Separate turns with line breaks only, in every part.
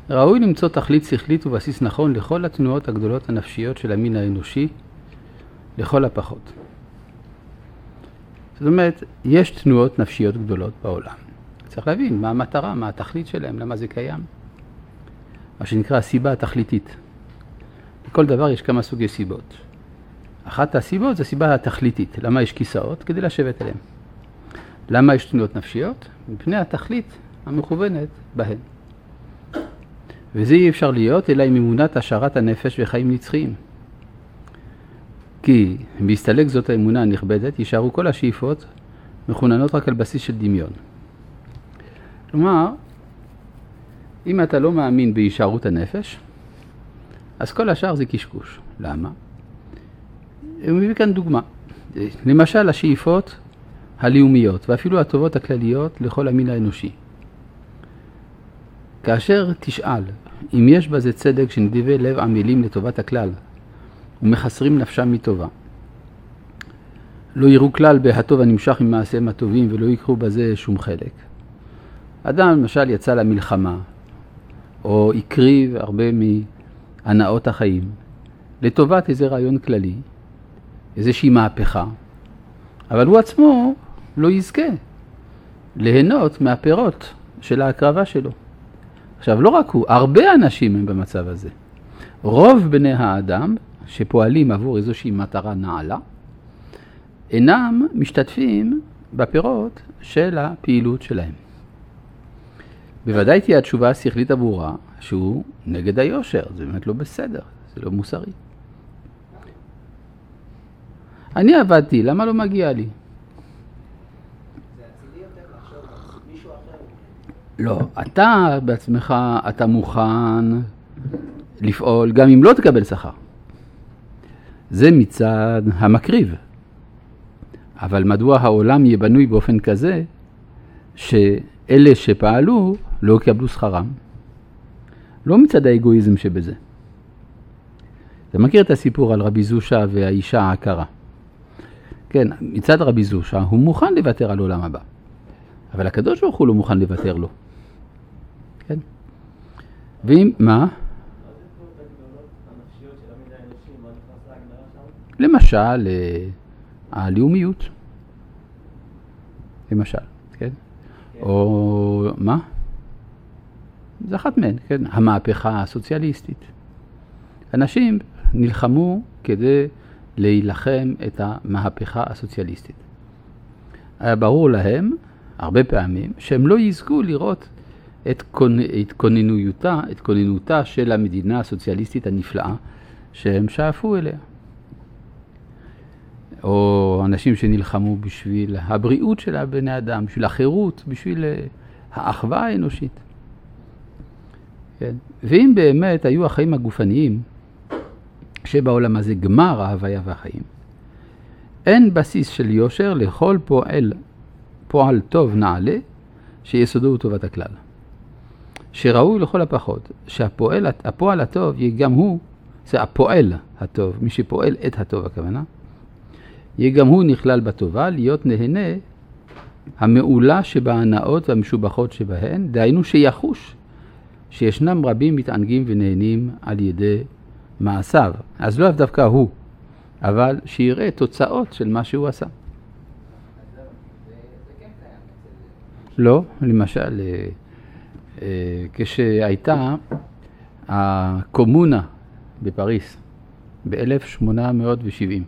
ראוי למצוא תכלית שכלית ובסיס נכון לכל התנועות הגדולות הנפשיות של המין האנושי, לכל הפחות. זאת אומרת, יש תנועות נפשיות גדולות בעולם. צריך להבין מה המטרה, מה התכלית שלהם, למה זה קיים. מה שנקרא הסיבה התכליתית. לכל דבר יש כמה סוגי סיבות. אחת הסיבות זה הסיבה התכליתית. למה יש כיסאות? כדי לשבת עליהם. למה יש תנועות נפשיות? מפני התכלית המכוונת בהן. וזה אי אפשר להיות אלא עם אמונת השארת הנפש וחיים נצחיים. כי בהסתלק זאת האמונה הנכבדת, יישארו כל השאיפות מכוננות רק על בסיס של דמיון. כלומר, אם אתה לא מאמין בהישארות הנפש, אז כל השאר זה קשקוש. למה? הוא מביא כאן דוגמה. למשל, השאיפות הלאומיות ואפילו הטובות הכלליות לכל המין האנושי. כאשר תשאל אם יש בזה צדק שנדיבי לב עמלים לטובת הכלל ומחסרים נפשם מטובה, לא יראו כלל בהטוב הנמשך עם מעשיהם הטובים ולא יקחו בזה שום חלק. אדם למשל יצא למלחמה או הקריב הרבה מהנאות החיים לטובת איזה רעיון כללי, איזושהי מהפכה, אבל הוא עצמו לא יזכה ליהנות מהפירות של ההקרבה שלו. עכשיו, לא רק הוא, הרבה אנשים הם במצב הזה. רוב בני האדם שפועלים עבור איזושהי מטרה נעלה, אינם משתתפים בפירות של הפעילות שלהם. בוודאי תהיה התשובה השכלית הברורה שהוא נגד היושר, זה באמת לא בסדר, זה לא מוסרי. אני עבדתי, למה לא מגיע לי?
זה אצילי יותר לחשוב מישהו אחר.
לא, אתה בעצמך, אתה מוכן לפעול גם אם לא תקבל שכר. זה מצד המקריב. אבל מדוע העולם יהיה בנוי באופן כזה שאלה שפעלו לא יקבלו שכרם? לא מצד האגואיזם שבזה. אתה מכיר את הסיפור על רבי זושה והאישה העקרה. כן, מצד רבי זושה הוא מוכן לוותר על עולם הבא. אבל הקדוש ברוך הוא לא מוכן לוותר לו. כן? ואם, מה? למשל, הלאומיות. למשל, כן? או מה? זה אחת מהן, כן? המהפכה הסוציאליסטית. אנשים נלחמו כדי להילחם את המהפכה הסוציאליסטית. היה ברור להם, הרבה פעמים, שהם לא יזכו לראות את כוננותה של המדינה הסוציאליסטית הנפלאה שהם שאפו אליה. או אנשים שנלחמו בשביל הבריאות של בני אדם, בשביל החירות, בשביל האחווה האנושית. כן? ואם באמת היו החיים הגופניים, שבעולם הזה גמר ההוויה והחיים, אין בסיס של יושר לכל פועל טוב נעלה שיסודו הוא טובת הכלל. שראוי לכל הפחות שהפועל הטוב יהיה גם הוא, זה הפועל הטוב, מי שפועל את הטוב הכוונה, יהיה גם הוא נכלל בטובה להיות נהנה המעולה שבהנאות והמשובחות שבהן, דהיינו שיחוש שישנם רבים מתענגים ונהנים על ידי מעשיו. אז לא דווקא הוא, אבל שיראה תוצאות של מה שהוא עשה. לא, למשל, כשהייתה הקומונה בפריס ב-1870,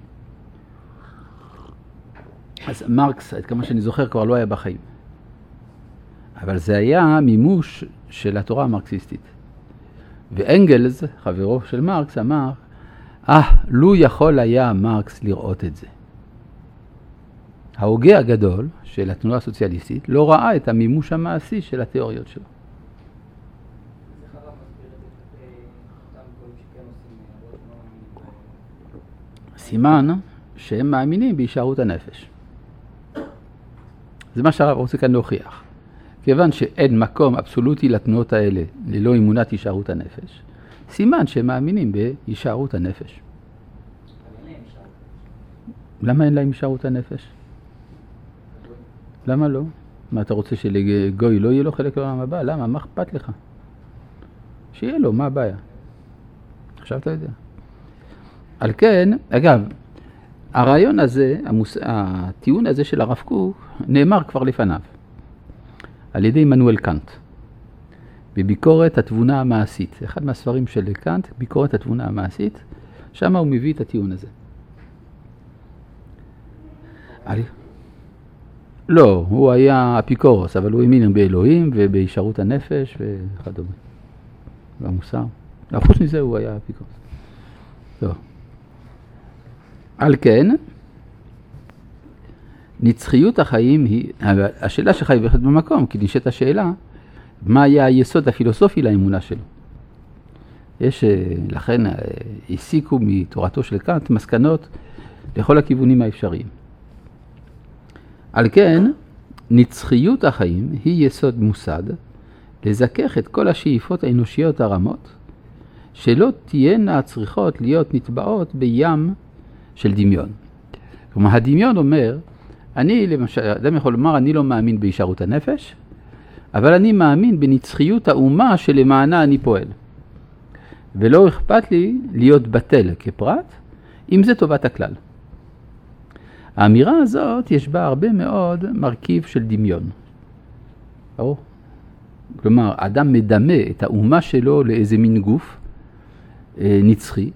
אז מרקס, עד כמה שאני זוכר, כבר לא היה בחיים. אבל זה היה מימוש של התורה המרקסיסטית. ואנגלס, חברו של מרקס, אמר, לו יכול היה מרקס לראות את זה. ההוגה הגדול של התנועה הסוציאליסטית לא ראה את המימוש המעשי של התיאוריות שלו. סימן שהם מאמינים בהישארות הנפש. זה מה שהרב רוצה כאן להוכיח. כיוון שאין מקום אבסולוטי לתנועות האלה ללא אמונת הישארות הנפש, סימן שהם מאמינים בהישארות הנפש. למה אין להם הישארות הנפש? למה לא? מה אתה רוצה שלגוי לא יהיה לו חלק לעולם הבא? למה? מה אכפת לך? שיהיה לו, מה הבעיה? עכשיו אתה יודע. על כן, אגב, הרעיון הזה, הטיעון הזה של הרב קוק, נאמר כבר לפניו, על ידי עמנואל קאנט, בביקורת התבונה המעשית. אחד מהספרים של קאנט, ביקורת התבונה המעשית, שם הוא מביא את הטיעון הזה. לא, הוא היה אפיקורוס, אבל הוא האמין באלוהים ובישרות הנפש וכדומה. במוסר. חוץ מזה הוא היה אפיקורוס. טוב. על כן, נצחיות החיים היא, השאלה שלך היא בהחלט במקום, כי נשאלת השאלה, מה היה היסוד הפילוסופי לאמונה שלו? לכן הסיקו מתורתו של קאנט מסקנות לכל הכיוונים האפשריים. על כן, נצחיות החיים היא יסוד מוסד לזכך את כל השאיפות האנושיות הרמות, שלא תהיינה צריכות להיות נטבעות בים של דמיון. כלומר, הדמיון אומר, אני למשל, אדם יכול לומר, אני לא מאמין בישרות הנפש, אבל אני מאמין בנצחיות האומה שלמענה אני פועל. ולא אכפת לי להיות בטל כפרט, אם זה טובת הכלל. האמירה הזאת יש בה הרבה מאוד מרכיב של דמיון. כלומר, אדם מדמה את האומה שלו לאיזה מין גוף נצחי,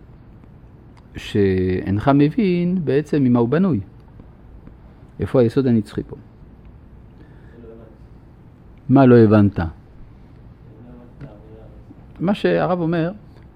שאינך מבין בעצם ממה הוא בנוי. איפה היסוד הנצחי פה? מה לא הבנת? מה שהרב אומר,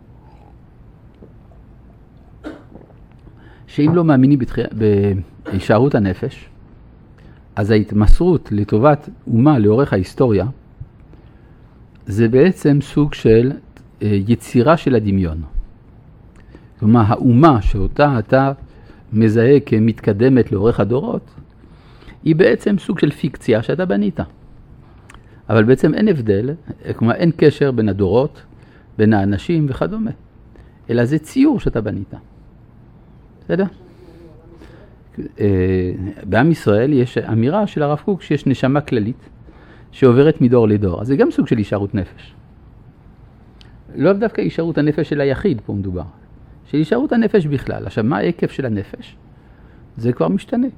שאם לא מאמינים בהישארות הנפש, אז ההתמסרות לטובת אומה לאורך ההיסטוריה, זה בעצם סוג של יצירה של הדמיון. כלומר, האומה שאותה אתה מזהה כמתקדמת לאורך הדורות, היא בעצם סוג של פיקציה שאתה בנית. אבל בעצם אין הבדל, כלומר אין קשר בין הדורות, בין האנשים וכדומה. אלא זה ציור שאתה בנית. בסדר? בעם ישראל יש אמירה של הרב קוק שיש נשמה כללית שעוברת מדור לדור. אז זה גם סוג של הישארות נפש. לא דווקא הישארות הנפש של היחיד פה מדובר. של הישארות הנפש בכלל. עכשיו, מה ההיקף של הנפש? זה כבר משתנה.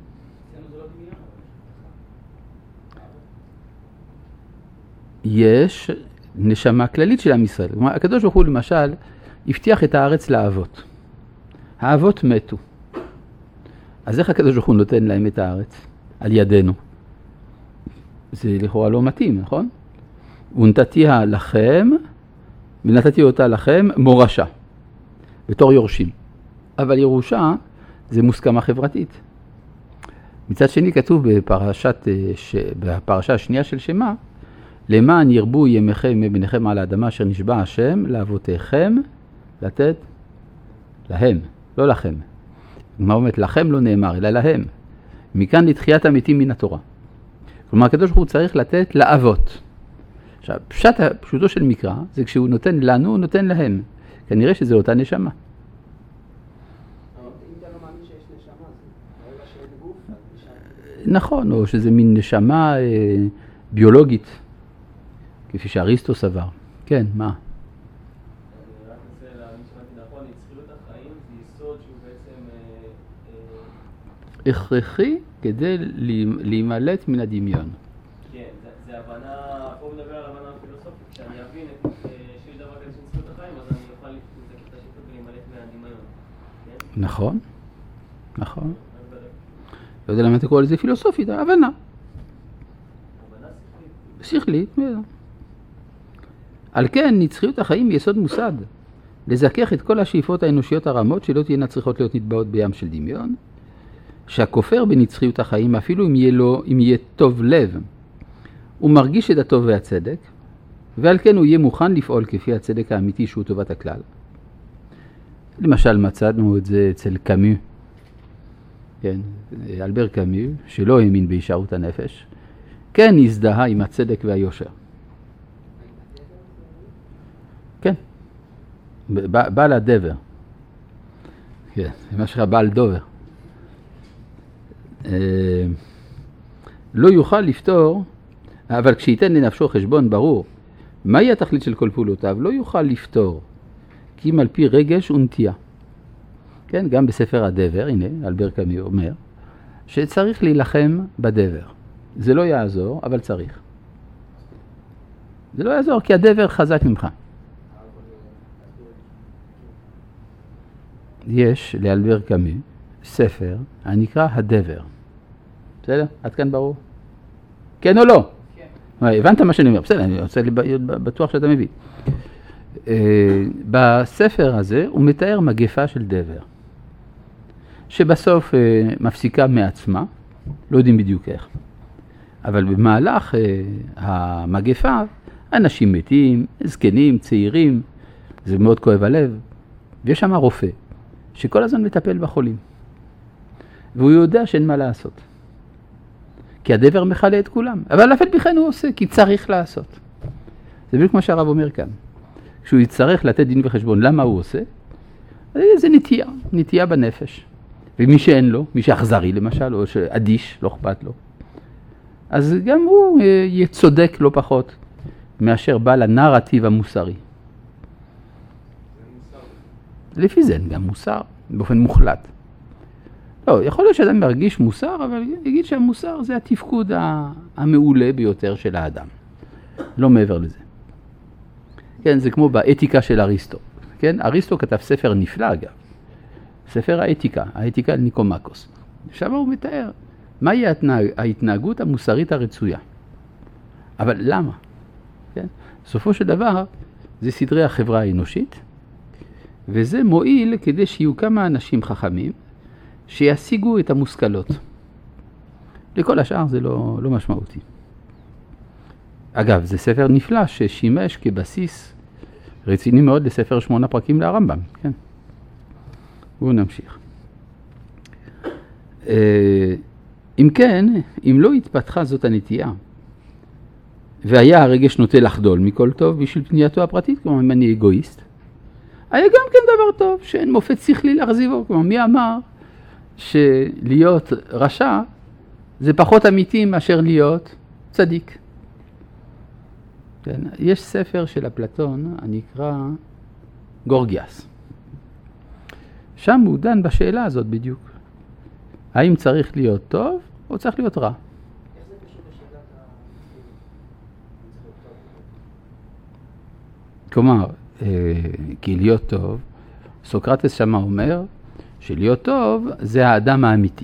יש נשמה כללית של עם ישראל. כלומר, הקדוש ברוך הוא למשל הבטיח את הארץ לאבות. האבות מתו. אז איך הקדוש ברוך הוא נותן להם את הארץ? על ידינו. זה לכאורה לא מתאים, נכון? ונתתיה לכם, ונתתי אותה לכם מורשה, בתור יורשים. אבל ירושה זה מוסכמה חברתית. מצד שני כתוב בפרשה השנייה של שמה, למען ירבו ימיכם מבניכם על האדמה אשר נשבע השם לאבותיכם לתת להם, לא לכם. מה אומרת? לכם לא נאמר, אלא להם. מכאן לתחיית המתים מן התורה. כלומר, הקדוש ברוך הוא צריך לתת לאבות. עכשיו, פשוטו של מקרא, זה כשהוא נותן לנו, הוא נותן להם. כנראה שזה אותה נשמה.
אם אתה לא מאמין שיש נשמה, זה ברגע שאין גוף, אז נשמה.
נכון, או שזה מין נשמה ביולוגית, כפי שאריסטו סבר. כן, מה?
אני רק רוצה להבין שמעתי נכון, נצחיות החיים זה יסוד שהוא בעצם
הכרחי כדי להימלט מן הדמיון.
כן, זה הבנה, פה מדבר על הבנה פילוסופית, כשאני אבין שיש דבר כזה של נצחיות החיים, אז אני אוכל לזכת את השיטות ולהימלט מהדמיון.
נכון, נכון. לא יודע למה אתה קורא לזה פילוסופית, הבנה.
הבנה שכלית.
שכלית, על כן, נצחיות החיים היא יסוד מוסד, לזכך את כל השאיפות האנושיות הרמות שלא תהיינה צריכות להיות נטבעות בים של דמיון, שהכופר בנצחיות החיים, אפילו אם יהיה טוב לב, הוא מרגיש את הטוב והצדק, ועל כן הוא יהיה מוכן לפעול כפי הצדק האמיתי שהוא טובת הכלל. למשל, מצאנו את זה אצל קאמי, כן, אלבר קאמי, שלא האמין בהישארות הנפש, כן הזדהה עם הצדק והיושר. כן, בעל הדבר. כן, מה שלך בעל דובר. לא יוכל לפתור, אבל כשייתן לנפשו חשבון ברור מהי התכלית של כל פעולותיו? לא יוכל לפתור, כי אם על פי רגש ונטייה. כן, גם בספר הדבר, הנה, אלבר קאמי אומר, שצריך להילחם בדבר. זה לא יעזור, אבל צריך. זה לא יעזור, כי הדבר חזק ממך. יש לאלבר קאמי ספר הנקרא הדבר. בסדר? עד כאן ברור? כן או לא? כן. הבנת מה שאני אומר? בסדר, אני רוצה להיות בטוח שאתה מבין. בספר הזה הוא מתאר מגפה של דבר, שבסוף מפסיקה מעצמה, לא יודעים בדיוק איך. אבל במהלך המגפה, אנשים מתים, זקנים, צעירים, זה מאוד כואב הלב, ויש שם רופא, שכל הזמן מטפל בחולים. והוא יודע שאין מה לעשות. כי הדבר מחלה את כולם. אבל אף על פי כן הוא עושה, כי צריך לעשות. זה בדיוק מה שהרב אומר כאן. כשהוא יצטרך לתת דין וחשבון למה הוא עושה, זה נטייה בנפש. ומי שאין לו, מי שאכזרי למשל, או שאדיש, לא אכפת לו, אז גם הוא יהיה צודק לא פחות מאשר בעל הנרטיב המוסרי. לפי זה גם מוסר, באופן מוחלט. לא, יכול להיות שאדם מרגיש מוסר, אבל יגיד שהמוסר זה התפקוד המעולה ביותר של האדם. לא מעבר לזה. כן, זה כמו באתיקה של אריסטו. כן, אריסטו כתב ספר נפלא אגב. ספר האתיקה לניקומקוס. שם הוא מתאר מהי ההתנהגות המוסרית הרצויה. אבל למה? כן? סופו של דבר זה סדרי החברה האנושית, וזה מועיל כדי שיהיו כמה אנשים חכמים שישיגו את המושכלות. לכל השאר זה לא משמעותי. אגב, זה ספר נפלא ששימש כבסיס רציני מאוד לספר 8 פרקים לרמב"ם. כן? בואו נמשיך. אם כן, אם לא התפתחה זאת הנטייה, והיה הרגש נוטה לחדול מכל טוב בשביל פנייתו הפרטית, כלומר אם אני אגואיסט, היה גם כן דבר טוב, שאין מופת שכלי להחזיבו. כלומר, מי אמר שלהיות רשע זה פחות אמיתי מאשר להיות צדיק? כן, יש ספר של אפלטון הנקרא גורגיאס. שם הוא דן בשאלה הזאת בדיוק. האם צריך להיות טוב או צריך להיות רע?
איך זה קשור בשאלת
כלומר, כי להיות טוב, סוקרטס שמה אומר שלהיות טוב זה האדם האמיתי.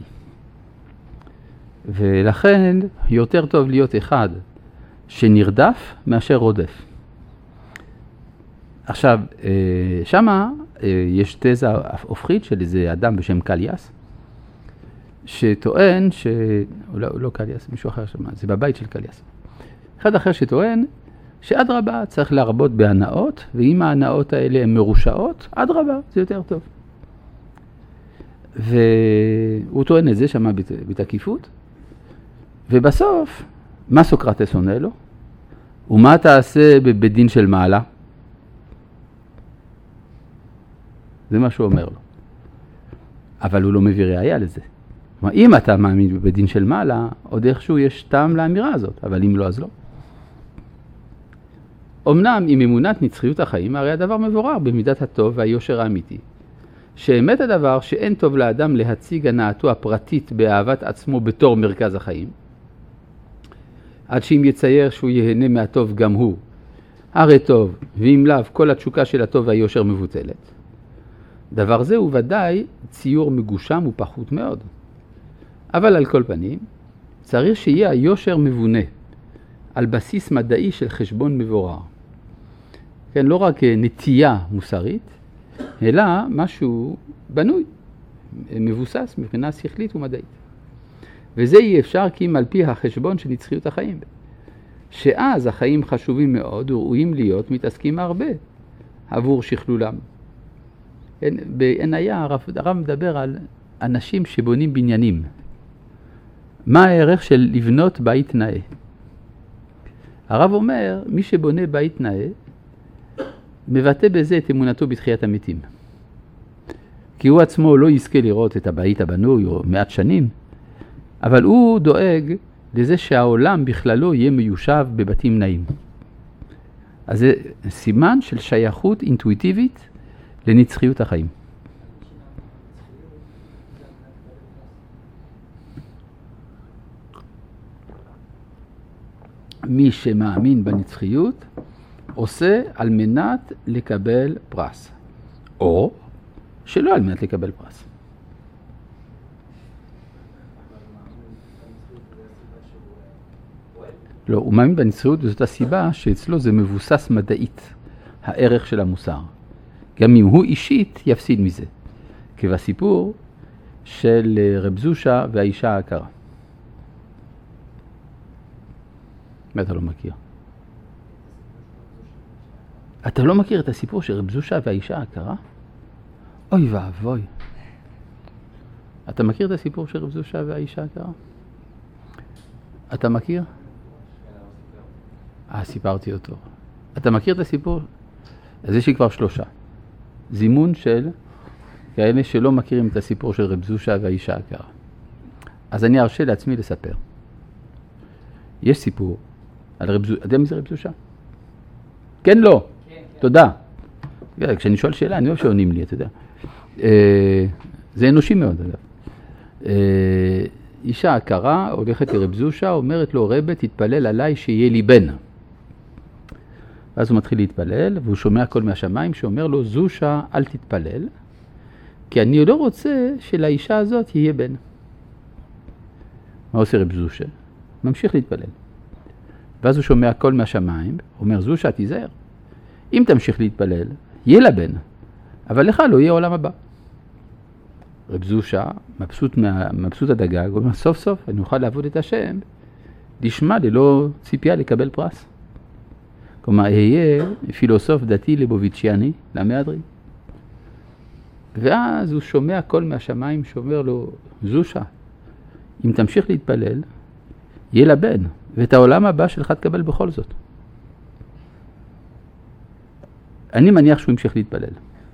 ולכן יותר טוב להיות אחד שנרדף מאשר רודף. עכשיו, שמה יש תזה הופכית של איזה אדם בשם קליאס, שטוען לא קליאס, מישהו אחר שמה, זה בבית של קליאס. אחד אחר שטוען שאדרבה צריך להרבות בהנאות, ואם ההנאות האלה הן מרושעות, אדרבה, זה יותר טוב. והוא טוען את זה שמה בתקיפות, ובסוף, מה סוקרטס עונה לו? ומה תעשה בבית של מעלה? זה מה שהוא אומר לו. אבל הוא לא מביא ראיה לזה. כלומר, אם אתה מאמין בבית דין של מעלה, עוד איכשהו יש טעם לאמירה הזאת, אבל אם לא, אז לא. אמנם עם אמונת נצחיות החיים, הרי הדבר מבורר במידת הטוב והיושר האמיתי. שאמת הדבר שאין טוב לאדם להציג הנאתו הפרטית באהבת עצמו בתור מרכז החיים, עד שאם יצייר שהוא יהנה מהטוב גם הוא, הרי טוב, ואם לאו כל התשוקה של הטוב והיושר מבוטלת. דבר זה הוא ודאי ציור מגושם ופחות מאוד. אבל על כל פנים, צריך שיהיה היושר מבונה, על בסיס מדעי של חשבון מבורר. כן, לא רק נטייה מוסרית, אלא משהו בנוי, מבוסס מבחינה שכלית ומדעית. וזה יהיה אפשר כי אם על פי החשבון של נצחיות החיים. שאז החיים חשובים מאוד וראויים להיות מתעסקים הרבה עבור שכלולם. בעינייה הרב מדבר על אנשים שבונים בניינים. מה הערך של לבנות בית נאה? הרב אומר, מי שבונה בית נאה, מבטא בזה את אמונתו בתחיית המתים. כי הוא עצמו לא יזכה לראות את הבית הבנוי או מעט שנים, אבל הוא דואג לזה שהעולם בכללו יהיה מיושב בבתים נאים. אז זה סימן של שייכות אינטואיטיבית לנצחיות החיים. מי שמאמין בנצחיות עושה על מנת לקבל פרס, או שלא על מנת לקבל פרס. לא, הוא מאמין בנצחיות וזאת הסיבה שאצלו זה מבוסס מדעית, הערך של המוסר. גם אם הוא אישית יפסיד מזה, כבסיפור של רב זושה והאישה העקרה. מה אתה לא מכיר? אתה לא מכיר את הסיפור של רב זושה והאישה העקרה? אוי ואבוי. אתה מכיר את הסיפור של רב זושה והאישה העקרה? אתה מכיר? סיפרתי אותו. אתה מכיר את הסיפור? אז יש לי כבר 3. זימון של כאלה שלא מכירים את הסיפור של רב זושה והאישה העקרה. אז אני ארשה לעצמי לספר. יש סיפור על רב זושה. אתה יודע מי זה רב זושה? כן, לא. כן. תודה. כשאני שואל שאלה, אני אוהב שעונים לי, אתה יודע. זה אנושי מאוד, אגב. אישה עקרה הולכת לרב זושה, אומרת לו, רבי, תתפלל עליי שיהיה לי בן. ואז הוא מתחיל להתפלל, והוא שומע קול מהשמיים שאומר לו, זושה, אל תתפלל, כי אני לא רוצה שלאישה הזאת יהיה בן. מה עושה רב זושה? ממשיך להתפלל. ואז הוא שומע קול מהשמיים, אומר, זושה, תיזהר. אם תמשיך להתפלל, יהיה לה בן, אבל לך לא יהיה עולם הבא. רב זושה, מבסוט הדגג, אומר, סוף סוף אני אוכל לעבוד את השם, לשמה ללא ציפייה לקבל פרס. כלומר, אהיה פילוסוף דתי לבוביצ'יאני, למהדרין. ואז הוא שומע קול מהשמיים שאומר לו, זושה, אם תמשיך להתפלל, יהיה לה בן, ואת העולם הבא שלך תקבל בכל זאת. אני מניח שהוא המשיך להתפלל.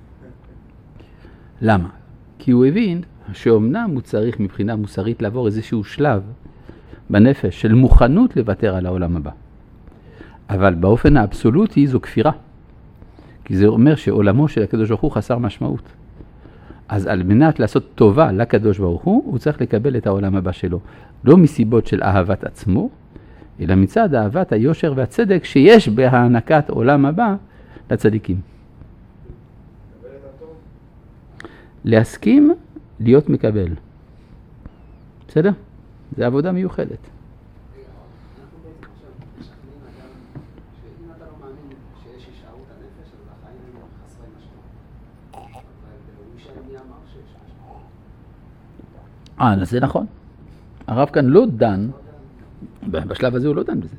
למה? כי הוא הבין שאומנם הוא צריך מבחינה מוסרית לעבור איזשהו שלב בנפש של מוכנות לוותר על העולם הבא. אבל באופן האבסולוטי זו כפירה. כי זה אומר שעולמו של הקדוש ברוך הוא חסר משמעות. אז על מנת לעשות טובה לקדוש ברוך הוא צריך לקבל את העולם הבא שלו. לא מסיבות של אהבת עצמו, אלא מצד אהבת היושר והצדק שיש בהענקת עולם הבא לצדיקים. להסכים להיות מקבל. בסדר? זה עבודה מיוחדת.
אנחנו בעצם עכשיו משכנעים אדם שאם אתה לא מאמין שיש הישארות הנפש, אז החיים הם חסרי משמעות. אבל הוא ישאל מי אמר שיש משמעות.
זה נכון. הרב כאן לא דן, בשלב הזה הוא לא דן בזה.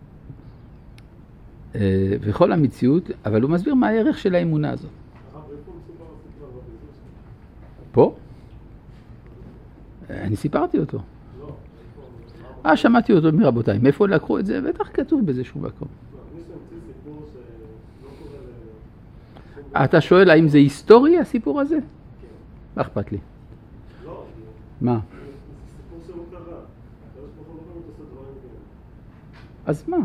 וכל המציאות, אבל הוא מסביר מה הערך של האמונה הזאת. פה? אני סיפרתי אותו. שמעתי אותו מרבותיי. מאיפה לקחו את זה? בטח כתוב באיזשהו מקום. אתה שואל האם זה היסטורי הסיפור הזה? מה אכפת לי? מה? אז מה?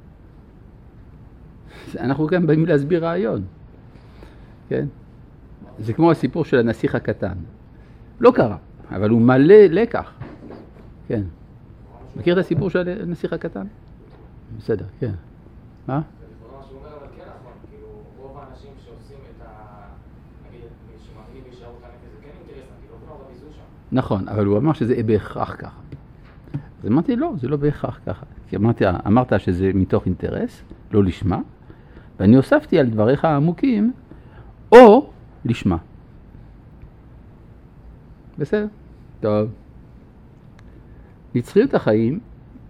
אנחנו כאן באים להסביר רעיון. כן? זה כמו הסיפור של הנסיך הקטן. לא קרה, אבל הוא מלא לקח. כן. מכיר את הסיפור של הנסיך הקטן? בסדר, כן. מה?
זה מה שהוא אומר, אבל כן נכון. כאילו, רוב האנשים שעושים את נגיד, שמאמינים בהישארות הנפש, זה כן אינטרסנט, כאילו, לא כבר רביזו שם.
נכון, אבל הוא אמר שזה בהכרח ככה. אז אמרתי, לא, זה לא בהכרח ככה. כי אמרת שזה מתוך אינטרס, לא לשמה, ואני הוספתי על דבריך העמוקים, או לשמה. בסדר? טוב. נצחיות החיים,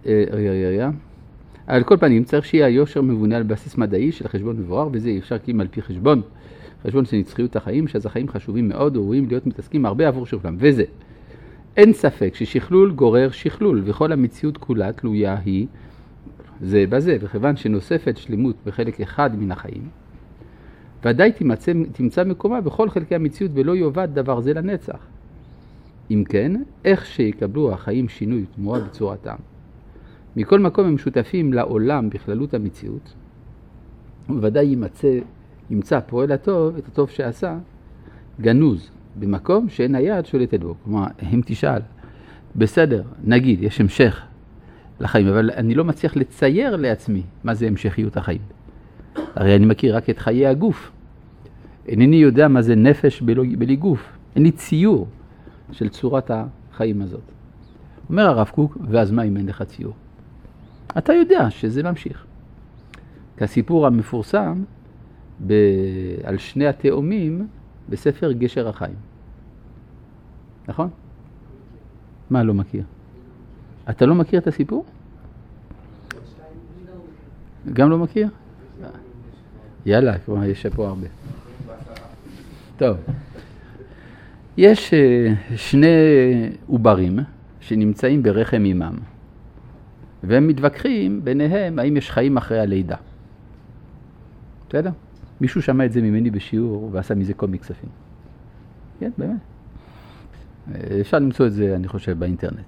על כל פנים צריך שיהיה היושר מבונה על בסיס מדעי של חשבון מבואר, וזה אפשר כי על פי חשבון של נצחיות החיים, שאז החיים חשובים מאוד וראויים להיות מתעסקים הרבה עבור שכלם. וזה, אין ספק ששכלול גורר שכלול, וכל המציאות כולה תלויה היא זה בזה, וכיוון שנוספת שלמות בחלק אחד מן החיים, ודאי תמצא מקומה בכל חלקי המציאות ולא יובד דבר זה לנצח. אם כן, איך שיקבלו החיים שינוי תמורה בצורתם, מכל מקום הם שותפים לעולם בכללות המציאות, הוא בוודאי ימצא פועל הטוב, את הטוב שעשה, גנוז, במקום שאין היד שולטת בו. כלומר, אם תשאל, בסדר, נגיד, יש המשך לחיים, אבל אני לא מצליח לצייר לעצמי מה זה המשכיות החיים. הרי אני מכיר רק את חיי הגוף. אינני יודע מה זה נפש בלי גוף. אין לי ציור של צורת החיים הזאת. אומר הרב קוק, ואז מה אם אין לך ציור? אתה יודע שזה ממשיך. כסיפור המפורסם על שני התאומים בספר גשר החיים. נכון? מה לא מכיר? אתה לא מכיר את הסיפור? גם לא מכיר? יאללה, כבר יש פה הרבה. טוב. יש שני עוברים שנמצאים ברחם אימם, והם מתווכחים ביניהם האם יש חיים אחרי הלידה. בסדר? מישהו שמע את זה ממני בשיעור ועשה מזה קומיקס כספים. כן, באמת. אפשר למצוא את זה, אני חושב, באינטרנט.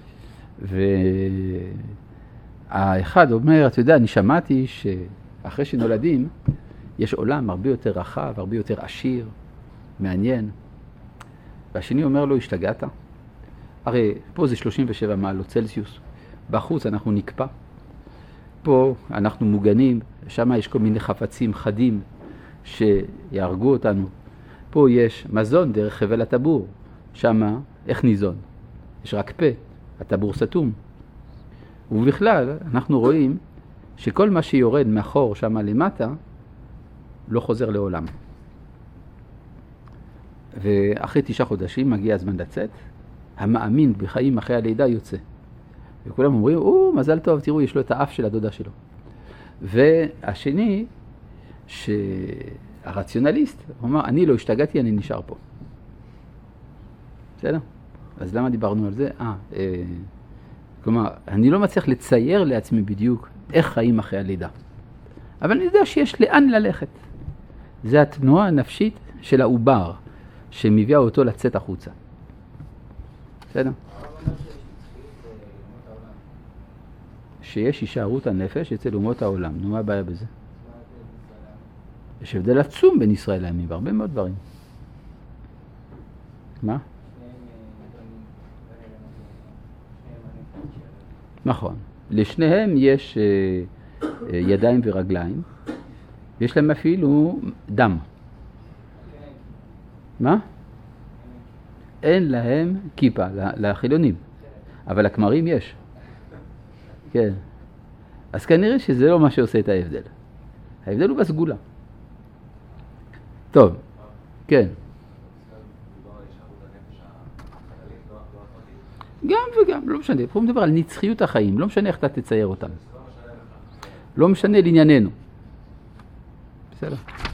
והאחד אומר, אתה יודע, אני שמעתי שאחרי שנולדים, יש עולם הרבה יותר רחב, הרבה יותר עשיר, מעניין. והשני אומר לו, השתגעת? הרי פה זה 37 מעלות צלסיוס. בחוץ אנחנו נקפא. פה אנחנו מוגנים, שם יש כל מיני חפצים חדים שיהרגו אותנו. פה יש מזון דרך חבל הטבור. שם איך ניזון? יש רק פה, הטבור סתום. ובכלל אנחנו רואים שכל מה שיורד מאחור שם למטה לא חוזר לעולם. ואחרי 9 חודשים מגיע הזמן לצאת, המאמין בחיים אחרי הלידה יוצא. וכולם אומרים, מזל טוב, תראו, יש לו את האף של הדודה שלו. והשני, שהרציונליסט, הוא אמר, אני לא השתגעתי, אני נשאר פה. בסדר? אז למה דיברנו על זה? כלומר, אני לא מצליח לצייר לעצמי בדיוק איך חיים אחרי הלידה. אבל אני יודע שיש לאן ללכת. זה התנועה הנפשית של העובר, שמביאה אותו לצאת החוצה. בסדר? שיש הישארות הנפש אצל אומות העולם. נו, מה הבעיה בזה? יש הבדל עצום בין ישראל לימים, והרבה מאוד דברים. מה? נכון. לשניהם יש ידיים ורגליים, ויש להם אפילו דם. מה? אין להם כיפה, לחילונים. אבל לכמרים יש. כן. אז כנראה שזה לא מה שעושה את ההבדל. ההבדל הוא בסגולה. טוב. כן. גם וגם, לא משנה. פה מדבר על נצחיות החיים. לא משנה איך אתה תצייר אותם. לא משנה לענייננו. בסדר.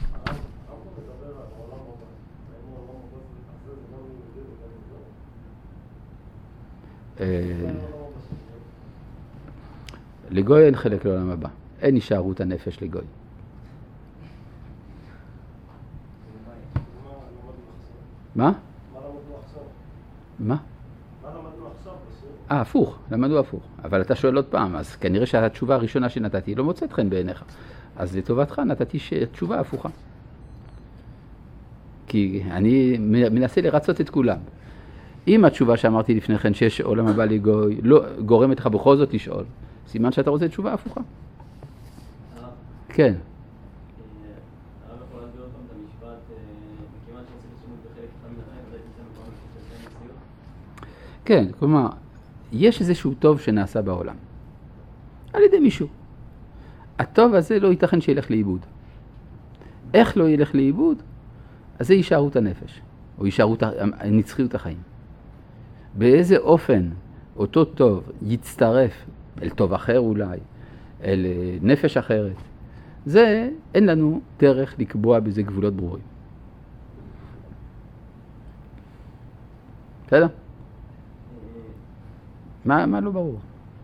לגוי אין חלק לעולם הבא. אין הישארות הנפש לגוי. מה? מה? הפוך, למדו הפוך. אבל אתה שואל עוד פעם, אז כנראה שהתשובה הראשונה שנתתי לא מוצאת חן בעיניך. אז לטובתך נתתי תשובה הפוכה. כי אני מנסה לרצות את כולם. אם התשובה שאמרתי לפני כן שיש עולם הבא לגוי, לא גורמת לך בכל זאת לשאול, סימן שאתה רוצה תשובה הפוכה. כן.
הרב יכול להסביר אותם את המשפט, מכיוון שעושה לשימוש בחלק אחד מן החיים, אז הייתי שם פעם של מציאות?
כן, כלומר, יש איזשהו טוב שנעשה בעולם. על ידי מישהו. הטוב הזה לא ייתכן שילך לאיבוד. איך לא ילך לאיבוד? אז זה הישארות הנפש, או הישארות נצחיות החיים. באיזה אופן אותו טוב יצטרף אל טוב אחר אולי, אל נפש אחרת, זה אין לנו דרך לקבוע בזה גבולות ברורים. בסדר? מה לא ברור?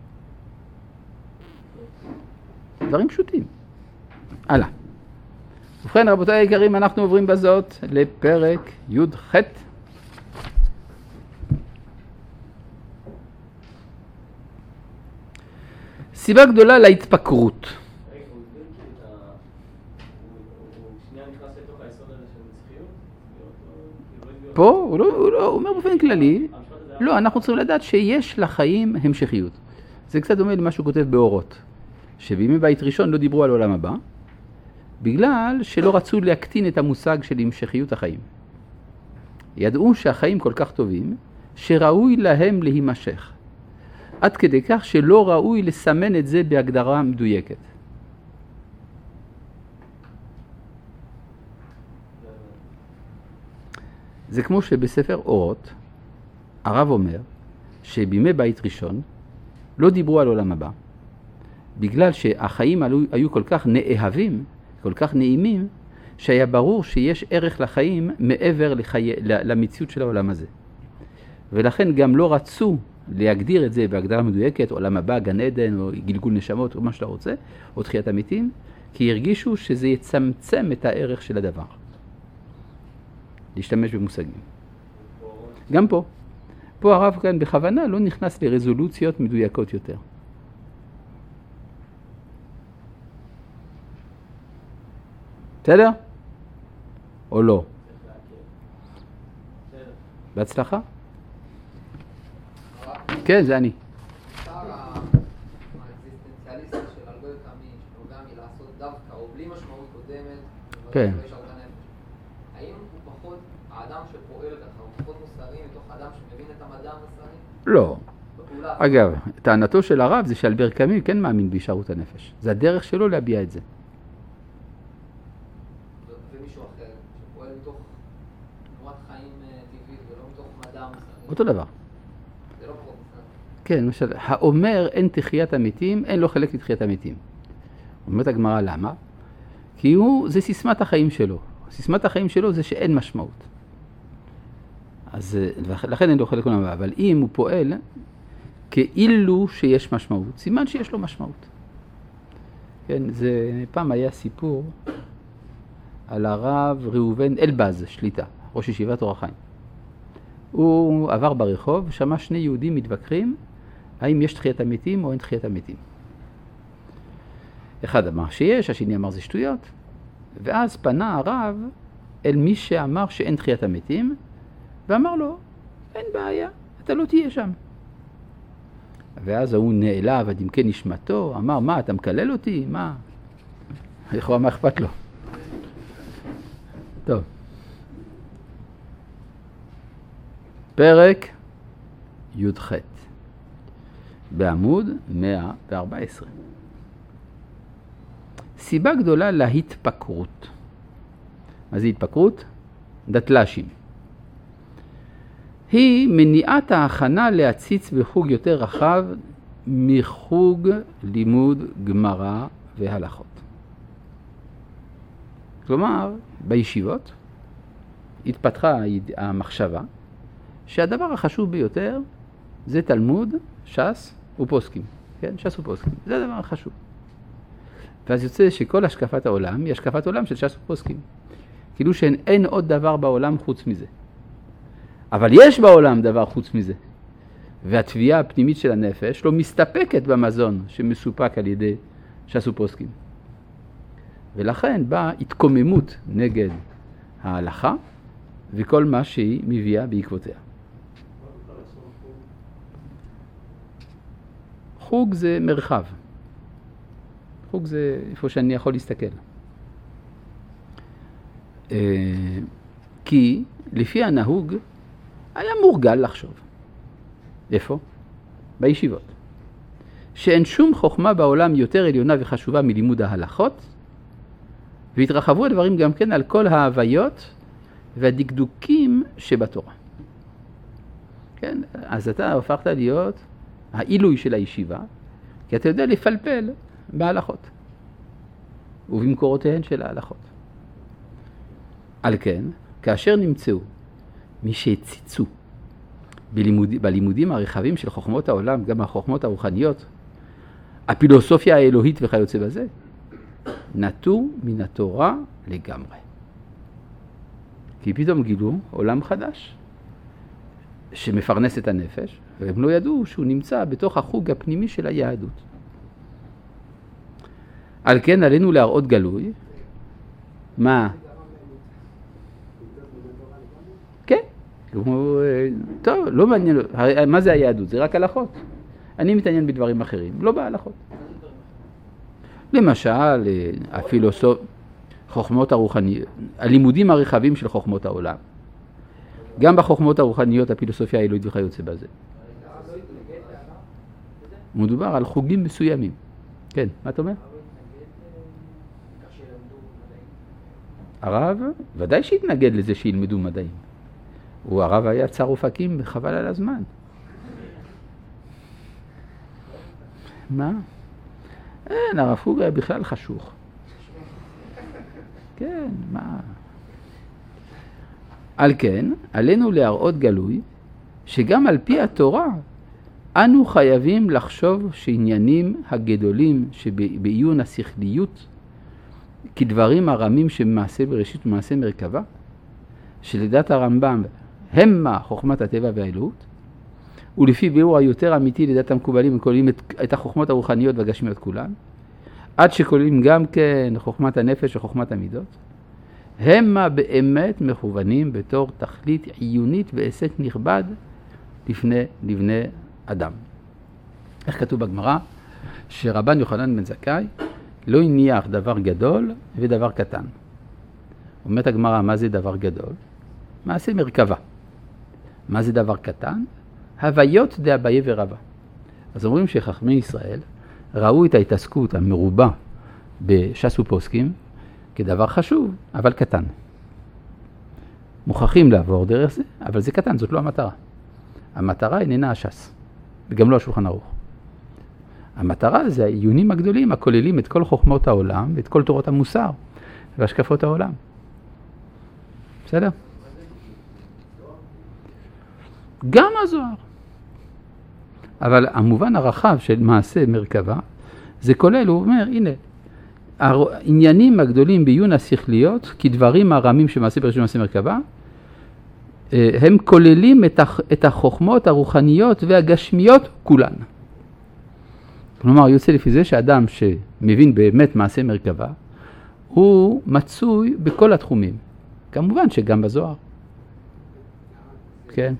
דברים פשוטים. הלאה. ובכן, רבותיי היקרים, אנחנו עוברים בזאת לפרק י"ח. סיבה גדולה להתפקרות.
היסוד הזה של נצחיות?
פה הוא אומר באופן כללי, לא, אנחנו צריכים לדעת שיש לחיים המשכיות. זה קצת דומה למה שהוא כותב באורות, שבימי בית ראשון לא דיברו על עולם הבא, בגלל שלא רצו להקטין את המושג של המשכיות החיים. ידעו שהחיים כל כך טובים, שראוי להם להימשך. עד כדי כך שלא ראוי לסמן את זה בהגדרה מדויקת. זה כמו שבספר אורות, הרב אומר שבימי בית ראשון לא דיברו על עולם הבא, בגלל שהחיים היו כל כך נאהבים, כל כך נעימים, שהיה ברור שיש ערך לחיים מעבר למציאות של העולם הזה. ולכן גם לא רצו להגדיר את זה בהגדרה מדויקת, עולם הבא, גן עדן, או גלגול נשמות, או מה שאתה רוצה, או תחיית המתים, כי הרגישו שזה יצמצם את הערך של הדבר. להשתמש במושגים. גם פה. פה הרב כאן בכוונה לא נכנס לרזולוציות מדויקות יותר. בסדר? או לא? בהצלחה? כן, זה אני.
אפשר האקזיסטנציאליסטי של אלברט קאמי, שנובע מלעשות דווקא או בלי משמעות קודמת,
כן.
האם הוא פחות האדם שפועל ככה, הוא פחות מוסרי מתוך האדם שמבין את המדע המוסרי?
לא. אגב, טענתו של הרב זה שאלברט קאמי כן מאמין בהישארות הנפש. זה הדרך שלו להביע את זה.
ומישהו אחר שפועל מתוך תנועת חיים טבעית ולא מתוך מדע מוסרי?
אותו דבר.
זה לא פחות מוסרי.
כן, למשל, האומר אין תחיית המתים, אין לו חלק לתחיית המתים. אומרת הגמרא למה? כי זה סיסמת החיים שלו. סיסמת החיים שלו זה שאין משמעות. אז לכן אין לו חלק לעולם הבא. אבל אם הוא פועל כאילו שיש משמעות, סימן שיש לו משמעות. כן, זה פעם היה סיפור על הרב ראובן אלבז שליטה, ראש ישיבת אור החיים. הוא עבר ברחוב, שמע שני יהודים מתווכחים, האם יש תחיית המתים או אין תחיית המתים. אחד אמר שיש, השני אמר זה שטויות, ואז פנה הרב אל מי שאמר שאין תחיית המתים, ואמר לו, אין בעיה, אתה לא תהיה שם. ואז הוא נעלב עד עמקי נשמתו, אמר, מה, אתה מקלל אותי? מה? איך הוא אמר, אכפת לו. טוב. פרק י"ח, בעמוד 114. סיבה גדולה להתפקרות. מה זה התפקרות? דתל"שים. היא מניעת ההכנה להציץ בחוג יותר רחב מחוג לימוד גמרא והלכות. כלומר, בישיבות התפתחה המחשבה שהדבר החשוב ביותר זה תלמוד, ש"ס ופוסקים. כן, ש"ס ופוסקים. זה הדבר החשוב. ואז יוצא שכל השקפת העולם היא השקפת עולם של ש"ס ופוסקים. כאילו שאין עוד דבר בעולם חוץ מזה. אבל יש בעולם דבר חוץ מזה. והתביעה הפנימית של הנפש לא מסתפקת במזון שמסופק על ידי ש"ס ופוסקים. ולכן באה התקוממות נגד ההלכה וכל מה שהיא מביאה בעקבותיה. חוג זה מרחב. חוג זה איפה שאני יכול להסתכל. כי לפי הנהוג היה מורגל לחשוב. איפה? בישיבות. שאין שום חוכמה בעולם יותר עליונה וחשובה מלימוד ההלכות, והתרחבו הדברים גם כן על כל ההוויות והדקדוקים שבתורה. כן? אז אתה הופכת להיות העילוי של הישיבה, כי אתה יודע לפלפל בהלכות ובמקורותיהן של ההלכות. על כן, כאשר נמצאו מי שהציצו בלימודים הרחבים של חוכמות העולם, גם החוכמות הרוחניות, הפילוסופיה האלוהית וכיוצא בזה, נטו מן התורה לגמרי. כי פתאום גילו עולם חדש שמפרנס את הנפש, והם לא ידעו שהוא נמצא בתוך החוג הפנימי של היהדות. על כן עלינו להראות גלוי. מה? טוב, לא מעניין, מה זה היהדות? זה רק הלכות. אני מתעניין בדברים אחרים, לא בהלכות. למשל, חוכמות הרוחניות, הלימודים הרחבים של חוכמות העולם. גם בחוכמות הרוחניות, הפילוסופיה האלוהית וכיוצא בזה. מדובר על חוגים מסוימים. כן, מה אתה אומר? הרב, ודאי שהתנגד לזה שילמדו מדעים. הרב היה צר אופקים, חבל על הזמן. מה? אין, הרב קוק היה בכלל חשוך. כן, מה? על כן, עלינו להראות גלוי, שגם על פי התורה, אנו חייבים לחשוב שעניינים הגדולים שבעיון השכליות, כדברים הרמים שמעשה בראשית ומעשה מרכבה, שלדעת הרמב"ם המה חוכמת הטבע והאלוהות, ולפי ביאור היותר אמיתי לדעת המקובלים כוללים את החוכמות הרוחניות והגשמיות כולן, עד שכוללים גם כן חוכמת הנפש וחוכמת המידות, המה באמת מכוונים בתור תכלית עיונית ועסק נכבד לבני אדם. איך כתוב בגמרא? שרבן יוחנן בן זכאי לא הניח דבר גדול ודבר קטן. אומרת הגמרא, מה זה דבר גדול? מעשה מרכבה. מה זה דבר קטן? הוויות דאביי ורבא. אז אומרים שחכמי ישראל ראו את ההתעסקות המרובה בש"ס ופוסקים כדבר חשוב, אבל קטן. מוכרחים לעבור דרך זה, אבל זה קטן, זאת לא המטרה. המטרה איננה הש"ס, וגם לא השולחן ערוך. המטרה זה העיונים הגדולים הכוללים את כל חוכמות העולם ואת כל תורות המוסר והשקפות העולם. בסדר? גם הזוהר. אבל המובן הרחב של מעשה מרכבה, זה כולל, הוא אומר, הנה, העניינים הגדולים בעיון השכליות, כדברים הרמים שמעשה בראשית ומעשה מרכבה, הם כוללים את החוכמות הרוחניות והגשמיות כולן. כלומר, יוצא לפי זה שאדם שמבין באמת מעשה מרכבה, הוא מצוי בכל התחומים. כמובן שגם בזוהר. כן.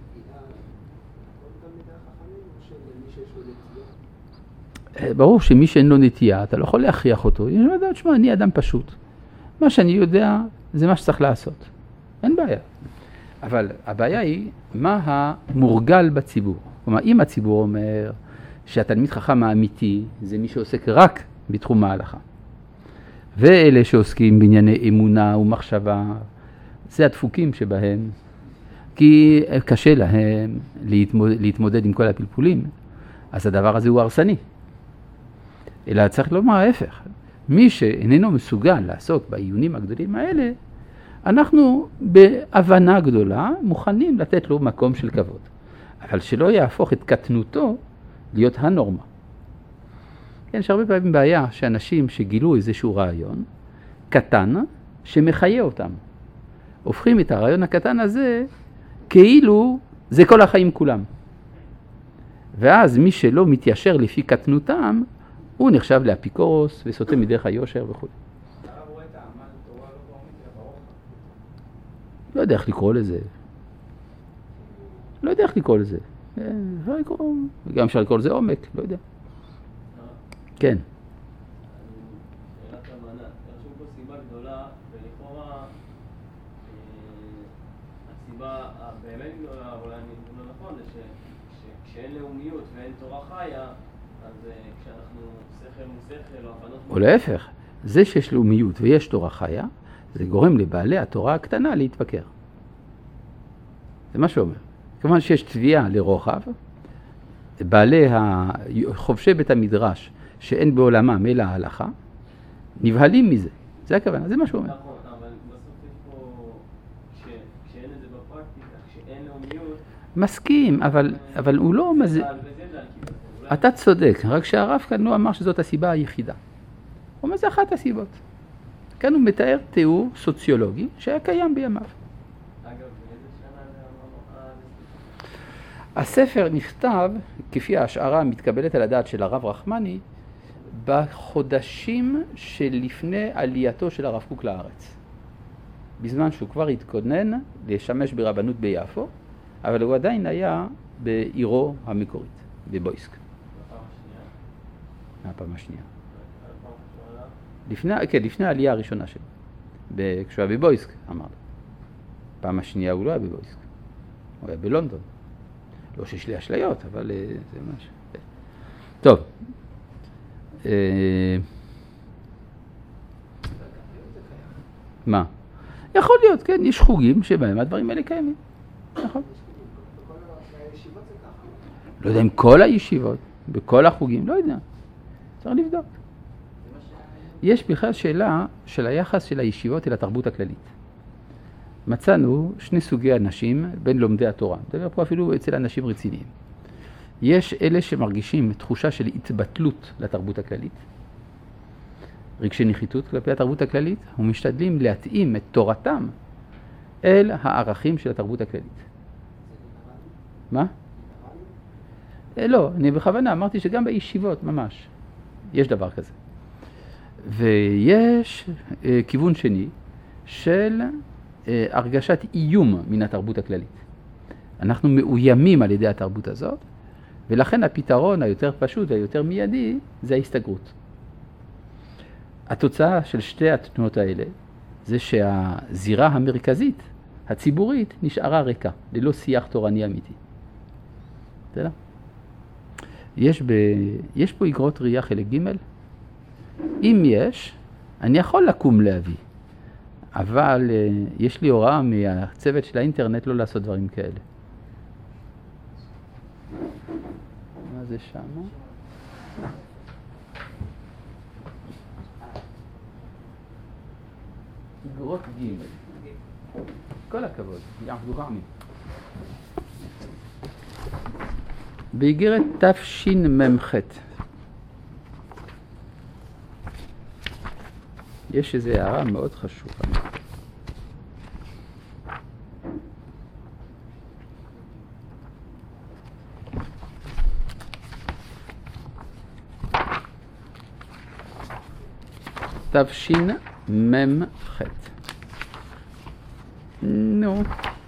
ברור שמי שאין לו נטייה, אתה לא יכול להכריח אותו. אני לא יודע, תשמע, אני אדם פשוט. מה שאני יודע, זה מה שצריך לעשות. אין בעיה. אבל הבעיה היא, מה המורגל בציבור? כלומר, אם הציבור אומר שהתלמיד חכם האמיתי, זה מי שעוסק רק בתחום ההלכה. ואלה שעוסקים בענייני אמונה ומחשבה, זה הדפוקים שבהם, כי קשה להם להתמודד עם כל הפלפולים, אז הדבר הזה הוא הרסני. אלא צריך לומר ההפך. מי שאיננו מסוגל לעסוק בעיונים הגדולים האלה, אנחנו בהבנה גדולה מוכנים לתת לו מקום של כבוד. אבל שלא יהפוך את קטנותו להיות הנורמה. כן, יש הרבה פעמים בעיה שאנשים שגילו איזשהו רעיון קטן שמחיה אותם. הופכים את הרעיון הקטן הזה כאילו זה כל החיים כולם. ואז מי שלא מתיישר לפי קטנותם, הוא נחשב לאפיקורוס וסוטה מדרך היושר וכו'. לא יודע איך לקרוא לזה. לא יודע איך לקרוא לזה. גם אפשר לקרוא לזה עומק, לא יודע. כן.
שאלת המענה, רשום פה סיבה גדולה, ולכאורה הסיבה באמת גדולה, אולי אני לא נכון, זה שכשאין לאומיות ואין תורה חיה, אז כשאנחנו שכל מושכל או הבנות...
או להפך, זה שיש לאומיות ויש תורה חיה, זה גורם לבעלי התורה הקטנה להתפקר. זה מה שאומר. כמובן שיש תביעה לרוחב, בעלי חובשי בית המדרש שאין בעולמם אלא ההלכה, נבהלים מזה. זה הכוונה, זה מה שהוא אומר.
נכון, אבל בסוף יש פה, כשאין את זה בפרקטיקה, כשאין לאומיות...
מסכים, אבל הוא לא... אתה צודק, רק שהרב כאן לא אמר שזאת הסיבה היחידה. הוא אומר, זה אחת הסיבות. כאן הוא מתאר תיאור סוציולוגי שהיה קיים בימיו.
אגב, באיזה שנה זה...
הספר נכתב, כפי ההשערה המתקבלת על הדעת של הרב רחמני, בחודשים שלפני עלייתו של הרב קוק לארץ. בזמן שהוא כבר התכונן לשמש ברבנות ביפו, אבל הוא עדיין היה בעירו המקורית, בבויסק. מהפעם השנייה. לפני העלייה הראשונה שלו. כשהוא היה בבויסק, אמר. פעם השנייה הוא לא היה בבויסק. הוא היה בלונדון. לא שיש לי אשליות, אבל זה משהו. טוב. מה? יכול להיות, כן, יש חוגים שבהם הדברים האלה קיימים. נכון. לא יודע אם כל הישיבות, בכל החוגים, לא יודע. צריך לבדוק. יש בכלל שאלה של היחס של הישיבות אל התרבות הכללית. מצאנו שני סוגי אנשים בין לומדי התורה. נדבר פה אפילו אצל אנשים רציניים. יש אלה שמרגישים תחושה של התבטלות לתרבות הכללית, רגשי נחיתות כלפי התרבות הכללית, ומשתדלים להתאים את תורתם אל הערכים של התרבות הכללית. מה? לא, אני בכוונה אמרתי שגם בישיבות ממש יש דבר כזה. ויש כיוון שני של הרגשת איום מן התרבות הכללית. אנחנו מאוימים על ידי התרבות הזאת, ולכן הפתרון היותר פשוט והיותר מיידי זה ההסתגרות. התוצאה של שתי התנועות האלה זה שהזירה המרכזית, הציבורית, נשארה ריקה, ללא שיח תורני אמיתי. בסדר? יש פה אגרות ראייה חלק ג'. אם יש, אני יכול לקום להביא, אבל יש לי הוראה מהצוות של האינטרנט לא לעשות דברים כאלה. מה זה שם? אגרות ג'. כל הכבוד, יעבדו רעמי. באיגרת תשמ"ח. יש איזו הערה מאוד חשובה. תשמ"ח. נו.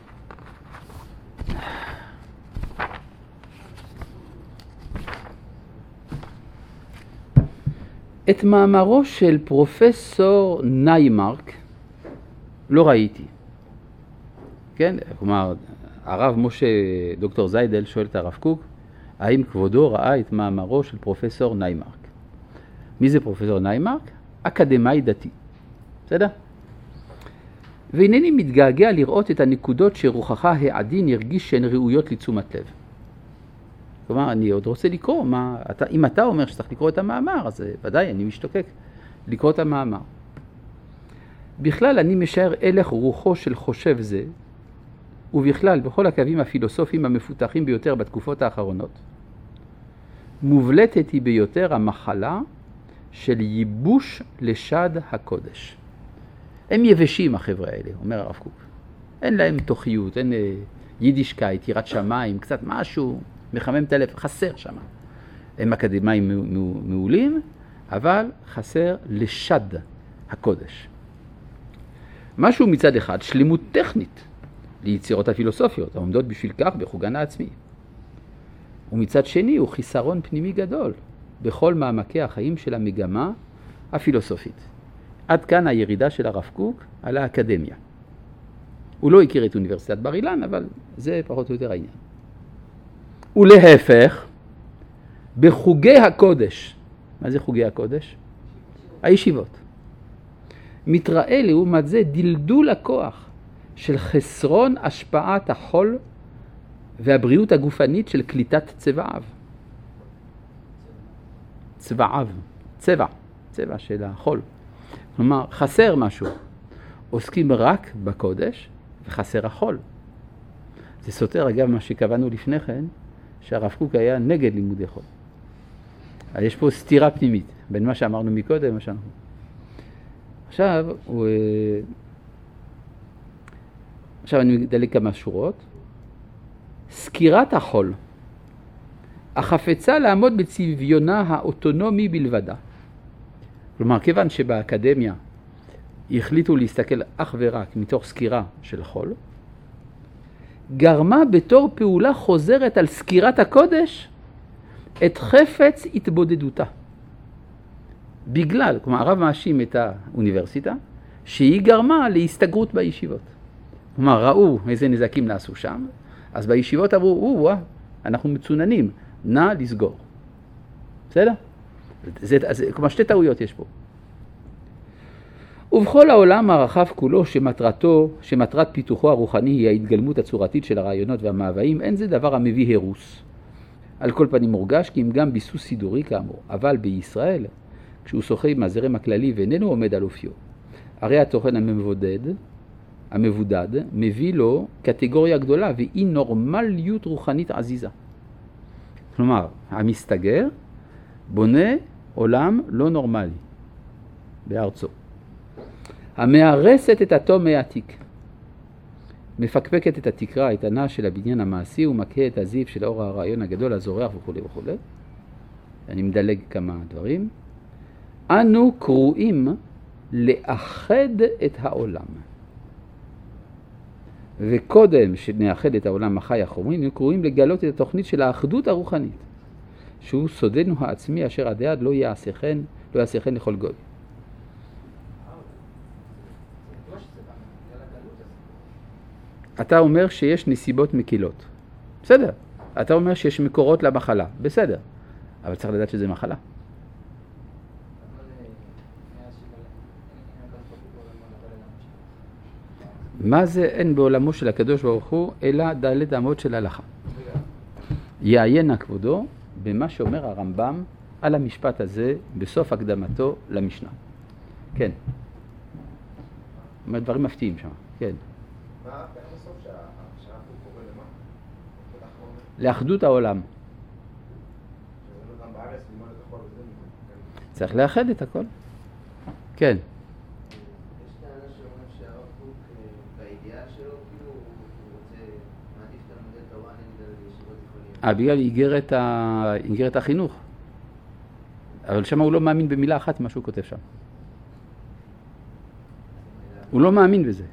את מאמרו של פרופסור ניימרק לא ראיתי. כן? כלומר, הרב משה, דוקטור זיידל, שואל את הרב קוק, האם כבודו ראה את מאמרו של פרופסור ניימרק? מי זה פרופסור ניימרק? אקדמאי דתי. בסדר? ואינני מתגעגע לראות את הנקודות שרוחך העדין הרגיש שהן ראויות לתשומת לב. כלומר, אני עוד רוצה לקרוא, אם אתה אומר שצריך לקרוא את המאמר, אז ודאי, אני משתוקק לקרוא את המאמר. בכלל, אני משער הלך רוחו של חושב זה, ובכלל, בכל הקווים הפילוסופיים המפותחים ביותר בתקופות האחרונות, מובלטת היא ביותר המחלה של ייבוש לשד הקודש. הם יבשים, החבר'ה האלה, אומר הרב קוק. אין להם תוכיות, אין יידישקייט, יראת שמיים, קצת משהו, מחמם טלף, חסר שם. הם אקדמיים מעולים, אבל חסר לשד הקודש. משהו מצד אחד, שלימות טכנית ליצירות הפילוסופיות, העומדות בשביל כך בחוגן העצמי. ומצד שני הוא חיסרון פנימי גדול בכל מעמקי החיים של המגמה הפילוסופית. עד כאן הירידה של הרב קוק על האקדמיה. הוא לא הכיר את אוניברסיטת בר אילן, אבל זה פחות או יותר העניין. ולהפך, בחוגי הקודש, מה זה חוגי הקודש? הישיבות. מתראה לעומת זה דלדול הכוח של חסרון השפעת החול והבריאות הגופנית של קליטת צבעיו. צבע של החול. כלומר, חסר משהו. עוסקים רק בקודש וחסר החול. זה סותר אגב מה שקבענו לפני כן, שהרב קוק היה נגד לימודי חול. יש פה סתירה פנימית בין מה שאמרנו מקודם ומה שאנחנו. עכשיו אני מדלג כמה שורות. סקירת החול, החפצה לעמוד בצביונה האוטונומי בלבדה. כלומר, כיוון שבאקדמיה החליטו להסתכל אך ורק מתוך סקירה של חול, גרמה בתור פעולה חוזרת על סקירת הקודש את חפץ התבודדותה. בגלל, כלומר הרב מאשים את האוניברסיטה, שהיא גרמה להסתגרות בישיבות. כלומר, ראו איזה נזקים נעשו שם, אז בישיבות אמרו, אנחנו מצוננים, נא לסגור. בסדר? כלומר, שתי טעויות יש פה. ובכל העולם הרחב כולו שמטרת פיתוחו הרוחני היא ההתגלמות הצורתית של הרעיונות והמאוויים, אין זה דבר המביא הרוס. על כל פנים מורגש כי אם גם ביסוס סידורי כאמור, אבל בישראל, כשהוא שוחה עם הזרם הכללי ואיננו עומד על אופיו, הרי התוכן המבודד מביא לו קטגוריה גדולה ואי נורמליות רוחנית עזיזה. כלומר, המסתגר בונה עולם לא נורמלי בארצו. המארסת את התום העתיק, מפקפקת את התקרה האיתנה של הבניין המעשי ומכה את הזיף של האור הרעיון הגדול הזורח וכו' וכו'. אני מדלג כמה דברים. אנו קרואים לאחד את העולם. וקודם שנאחד את העולם החי החומרי, אנו קרואים לגלות את התוכנית של האחדות הרוחנית, שהוא סודנו העצמי אשר עד עד לא יעשה כן לכל גוי. אתה אומר שיש נסיבות מקילות. בסדר. אתה אומר שיש מקורות למחלה. בסדר. אבל צריך לדעת שזה מחלה. מה זה אין בעולמו של הקדוש ברוך הוא, אלא ד' אמות של הלכה. יעיין כבודו במה שאומר הרמב"ם על המשפט הזה בסוף הקדמתו למשנה. כן. אומר דברים מפתיעים שם. כן.
מה בסוף שהרב קורא למה?
לאחדות העולם.
גם בארץ ללמוד את הכל וזה.
צריך לאחד את הכל. כן.
יש טענה שאומרים שהרב קוק באידיאל שלו, כאילו הוא רוצה, מעדיף תלמודי תורה נגד ישיבות תיכוניות.
בגלל איגרת החינוך. אבל שם הוא לא מאמין במילה אחת מה שהוא כותב שם. הוא לא מאמין בזה.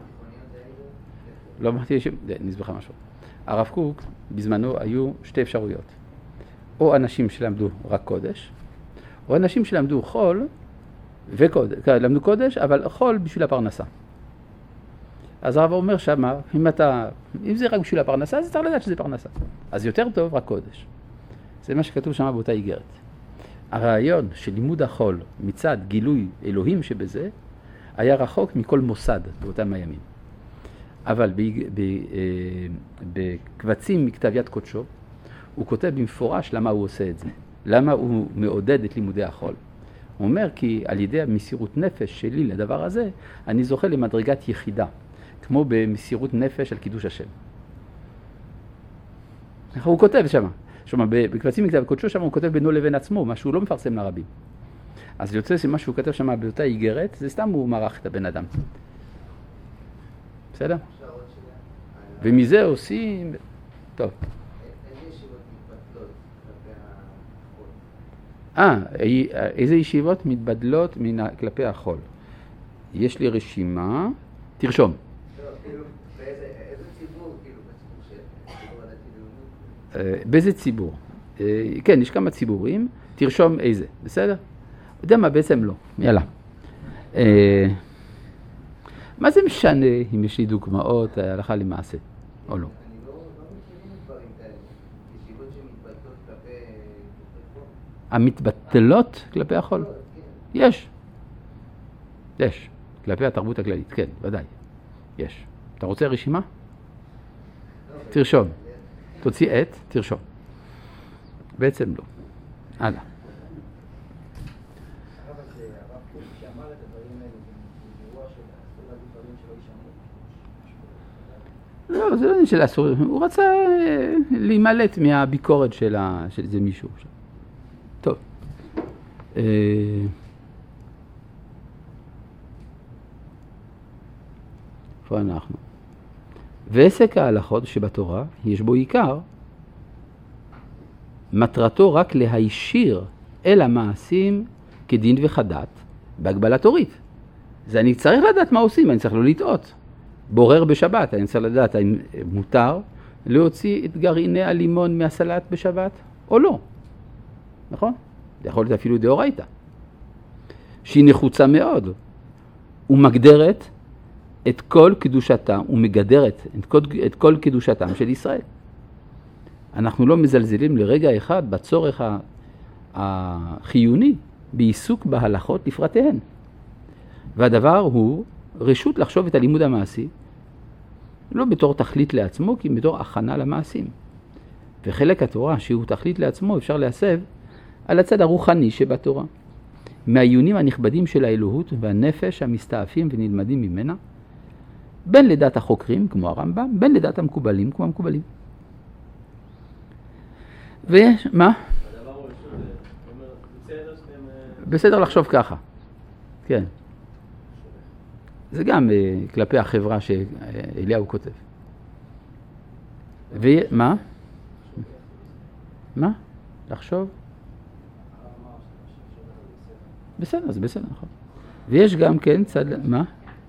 לא אמרתי, נסביר לך משהו. הרב קוק, בזמנו היו שתי אפשרויות. או אנשים שלמדו רק קודש, או אנשים שלמדו חול וקודש, למדו קודש, אבל חול בשביל הפרנסה. אז הרב אומר שמה, אם זה רק בשביל הפרנסה, אז צריך לדעת שזה פרנסה. אז יותר טוב רק קודש. זה מה שכתוב שם באותה איגרת. הרעיון של לימוד החול מצד גילוי אלוהים שבזה, היה רחוק מכל מוסד באותם הימים. אבל בקבצים מכתב יד קודשו, הוא כותב במפורש למה הוא עושה את זה. למה הוא מעודד את לימודי החול. הוא אומר כי על ידי המסירות נפש שלי לדבר הזה, אני זוכה למדרגת יחידה, כמו במסירות נפש על קידוש השם. הוא כותב שם. בקבצים מכתב קודשו שם הוא כותב בינו לבין עצמו, מה שהוא לא מפרסם לרבים. אז יוצא שמה שהוא כתב שם באותה איגרת, זה סתם הוא מרח את הבן אדם. בסדר? ומזה עושים... טוב.
איזה ישיבות מתבטלות כלפי החול?
איזה ישיבות מתבדלות כלפי החול? יש לי רשימה, תרשום.
באיזה ציבור, כאילו, בציבור הדתי-לאומי?
באיזה ציבור? כן, יש כמה ציבורים, תרשום איזה, בסדר? יודע מה, בעצם לא. יאללה. מה זה משנה אם יש לי דוגמאות הלכה למעשה, או לא?
אני לא מכירים דברים כאלה. ישיבות שמתבטלות כלפי חול.
המתבטלות כלפי החול? יש. יש. כלפי התרבות הכללית, כן, ודאי. יש. אתה רוצה רשימה? תרשום. תוציא את, תרשום. בעצם לא. הלאה. לא, זה לא עניין של אסור. הוא רצה להימלט מהביקורת של זה מישהו. טוב. איפה אנחנו? ועסק ההלכות שבתורה, יש בו עיקר, מטרתו רק להישיר אל המעשים כדין וכדת בהגבלה תורית. זה אני צריך לדעת מה עושים, אני צריך לא לטעות. בורר בשבת, אני צריך לדעת האם מותר להוציא את גרעיני הלימון מהסלט בשבת או לא. נכון? זה יכול להיות אפילו דאורייתא. שהיא נחוצה מאוד. ומגדרת את כל קדושתם, ומגדרת את כל קדושתם של ישראל. אנחנו לא מזלזלים לרגע אחד בצורך החיוני בעיסוק בהלכות לפרטיהן. והדבר הוא רשות לחשוב את הלימוד המעשי, לא בתור תכלית לעצמו, כי בתור הכנה למעשים. וחלק התורה שהוא תכלית לעצמו אפשר להסב על הצד הרוחני שבתורה. מהעיונים הנכבדים של האלוהות והנפש המסתעפים ונלמדים ממנה, בין לדעת החוקרים כמו הרמב"ם, בין לדעת המקובלים כמו המקובלים. ויש, מה?
הדבר הוא בסדר שאתם...
בסדר לחשוב ככה, כן. זה גם כלפי החברה שאליהו כותב. ומה? מה? לחשוב? בסדר, זה בסדר, נכון. ויש גם כן צד... מה?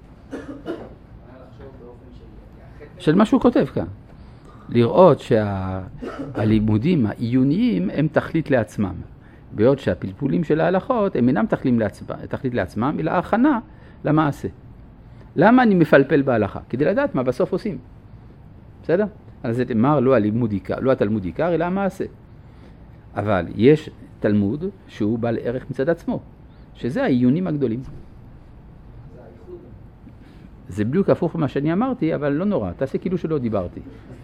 של מה שהוא כותב כאן. לראות שהלימודים העיוניים הם תכלית לעצמם. בעוד שהפלפולים של ההלכות הם אינם תכלית לעצמם, אלא הכנה למעשה. למה אני מפלפל בהלכה? כדי לדעת מה בסוף עושים. בסדר? אז זה אמר לא התלמוד עיקר, אלא המעשה. אבל יש תלמוד שהוא בעל ערך מצד עצמו, שזה העיונים הגדולים. זה בדיוק הפוך מה שאני אמרתי, אבל לא נורא, תעשה כאילו שלא דיברתי.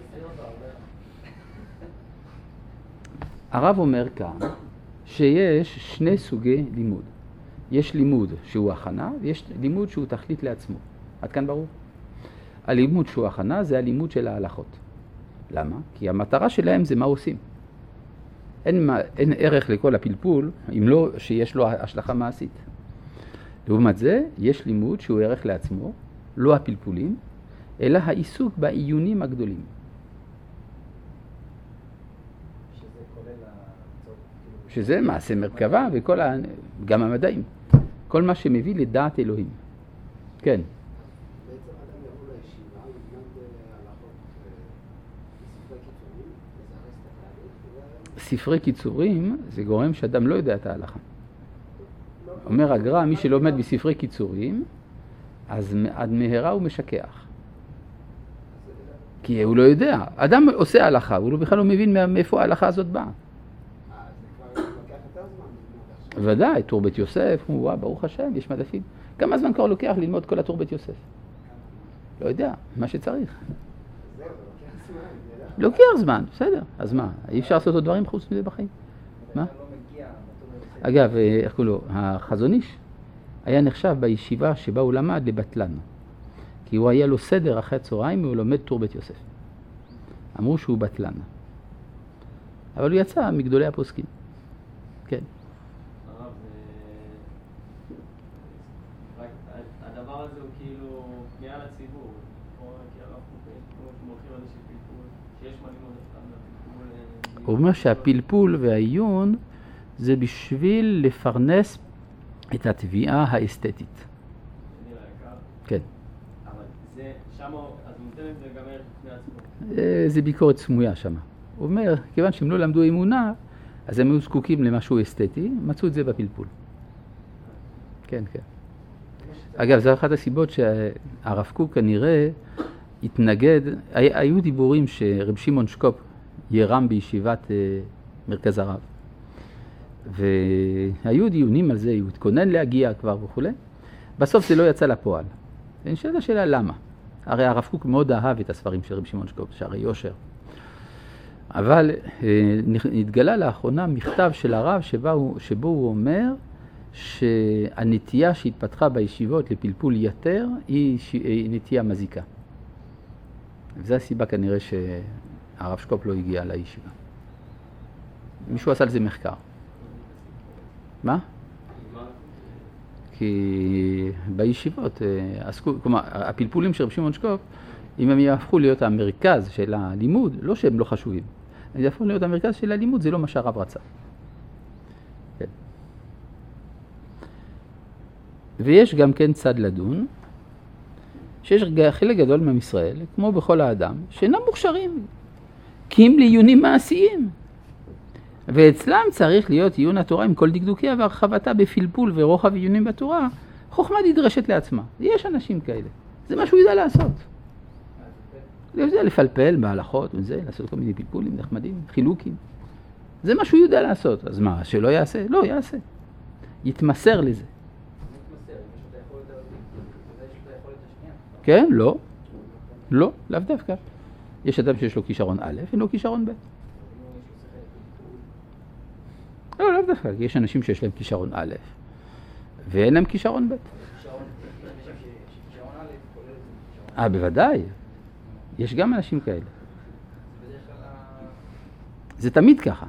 הרב אומר כאן שיש שני סוגי לימוד. יש לימוד שהוא הכנה, ויש לימוד שהוא תכלית לעצמו. עד כאן ברור? הלימוד שהוא הכנה זה הלימוד של ההלכות. למה? כי המטרה שלהם זה מה עושים. אין ערך לכל הפלפול, אם לא שיש לו השלכה מעשית. לעומת זה, יש לימוד שהוא ערך לעצמו, לא הפלפולים, אלא העיסוק בעיונים הגדולים. שזה מעשה מרכבה וכל גם המדעים. כל מה שמביא לדעת אלוהים. כן.
בעצם אדם יבוא לישיבה, ילמד הלכות ספרי קיצורים, לזרז את התהליך.
ספרי קיצורים זה גורם שאדם לא יודע את ההלכה. אומר הגר"א, מי שלומד בספרי קיצורים, אז עד מהרה הוא משכח. כי הוא לא יודע. אדם עושה הלכה, הוא בכלל לא מבין מאיפה ההלכה הזאת באה.
זה כבר לוקח יותר זמן.
ודאי, תור בית יוסף, וואו, ברוך השם, יש מדפים. כמה זמן כבר לוקח ללמוד כל התור בית יוסף? לא יודע, מה שצריך.
זהו, זה לוקח זמן.
לוקח זמן, בסדר. אז מה, אי אפשר לעשות עוד דברים חוץ מזה בחיים? מה? אגב, איך קוראים לו? החזון איש היה נחשב בישיבה שבה הוא למד לבטלן. כי הוא היה לו סדר אחרי הצהריים והוא לומד תור בית יוסף. אמרו שהוא בטלן. אבל הוא יצא מגדולי הפוסקים. כן.
הרב, הדבר הזה הוא כאילו פנייה לציבור. כי הרב מולכים על איזושהי פלפול, שיש מה ללמוד את הפלפול.
הוא אומר שהפלפול והעיון זה בשביל לפרנס את התביעה האסתטית. כן.
אבל זה, שם, אז נותן את זה גם ערך בפני עצמו.
זה ביקורת סמויה שם. הוא אומר, כיוון שהם לא למדו אמונה, אז הם היו זקוקים למשהו אסתטי, מצאו את זה בפלפול. כן, כן. אגב, זו אחת הסיבות שהרב קוק כנראה התנגד, היו דיבורים שרב שמעון שקופ ירם בישיבת מרכז הרב. והיו דיונים על זה, הוא התכונן להגיע כבר וכו'. בסוף זה לא יצא לפועל. ונשאלת השאלה למה. הרי הרב קוק מאוד אהב את הספרים של רב שמעון שקופ, שערי יושר. אבל נתגלה לאחרונה מכתב של הרב שבו הוא אומר שהנטייה שהתפתחה בישיבות לפלפול יתר היא נטייה מזיקה. וזו הסיבה כנראה שהרב שקופ לא הגיע לישיבה. מישהו עשה על זה מחקר. מה? כי בישיבות עסקו, כלומר, הפלפולים של רב שמעון שקופ, אם הם יהפכו להיות המרכז של הלימוד, לא שהם לא חשובים, הם יהפכו להיות המרכז של הלימוד, זה לא מה שהרב רצה. כן. ויש גם כן צד לדון, שיש חלק גדול מעם ישראל, כמו בכל האדם, שאינם מוכשרים, כי הם לעיונים מעשיים. ואצלם צריך להיות עיון התורה עם כל דקדוקיה והרחבתה בפלפול ורוחב עיונים בתורה, חוכמה נדרשת לעצמה. יש אנשים כאלה. זה מה שהוא יודע לעשות. זה לפלפל בהלכות וזה, לעשות כל מיני פלפולים נחמדים, חילוקים. זה מה שהוא יודע לעשות. אז מה, שלא יעשה? לא, יעשה. יתמסר לזה. כן? לא. לא, לאו דווקא. יש אדם שיש לו כישרון א', אין לו כישרון ב'. לא, לאו דווקא. יש אנשים שיש להם כישרון א', ואין להם כישרון ב'. בוודאי. יש גם אנשים כאלה. זה תמיד ככה.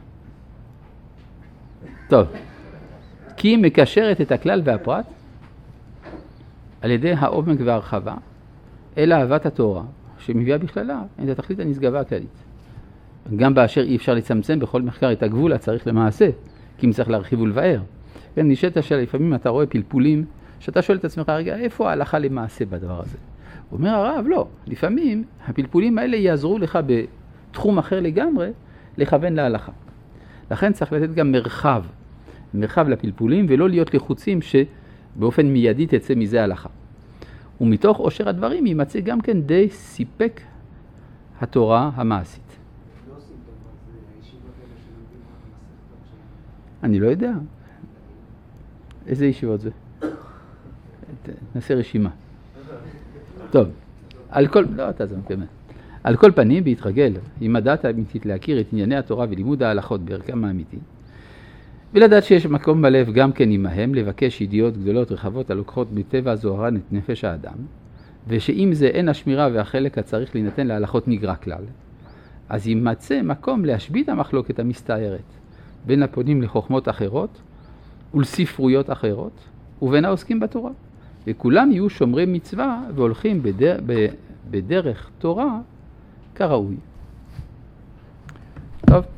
טוב. כי היא מקשרת את הכלל והפרט על ידי העומק והרחבה אל אהבת התורה, שמביאה בכללה את התכלית הנשגבה הכללית. גם באשר אי אפשר לצמצם בכל מחקר את הגבול הצריך למעשה, כי אם צריך להרחיב ולבאר. כן, נשאלת השאלה, לפעמים אתה רואה פלפולים, שאתה שואל את עצמך, רגע, איפה ההלכה למעשה בדבר הזה? הוא אומר הרב, לא, לפעמים הפלפולים האלה יעזרו לך בתחום אחר לגמרי, לכוון להלכה. לכן צריך לתת גם מרחב לפלפולים, ולא להיות לחוצים שבאופן מיידי תצא מזה הלכה. ומתוך עושר הדברים יימצא גם כן די סיפק התורה המעשית.
לא עושים טוב, אז הישיבות האלה שלומדים רק המסכתות שלהם.
אני לא יודע. איזה ישיבות זה? נעשה רשימה. טוב, על כל פנים, בהתרגל, עם הדעת האמיתית להכיר את ענייני התורה ולימוד ההלכות בערכם האמיתי, ולדעת שיש מקום בלב גם כן עמהם לבקש ידיעות גדולות רחבות הלוקחות מטבע זוהרן את נפש האדם, ושאם זה אין השמירה והחלק הצריך להינתן להלכות נגרע כלל, אז יימצא מקום להשבית המחלוקת המסתערת בין הפונים לחוכמות אחרות ולספרויות אחרות, ובין העוסקים בתורה. וכולם יהיו שומרי מצווה והולכים בדרך תורה כראוי. טוב.